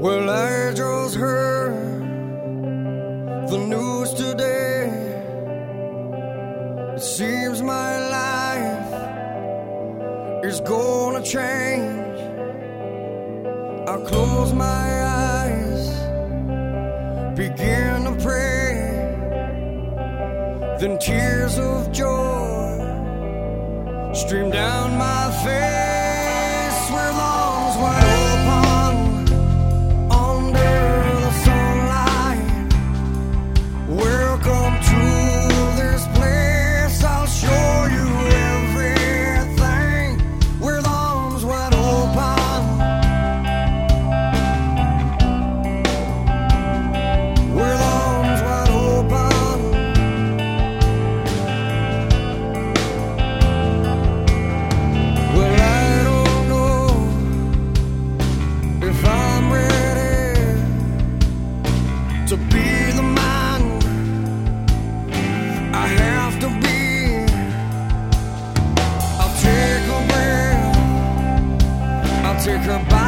Well, I just heard the news today. It seems my life is gonna change. I close my eyes, begin to pray, then tears of joy stream down my face with arms wide open under the sunlight. Welcome to this place, I'll show you everything with arms wide open. With arms wide open. Well, I don't know if I'm ready to be the man I have to be. I'll take a breath, I'll take her by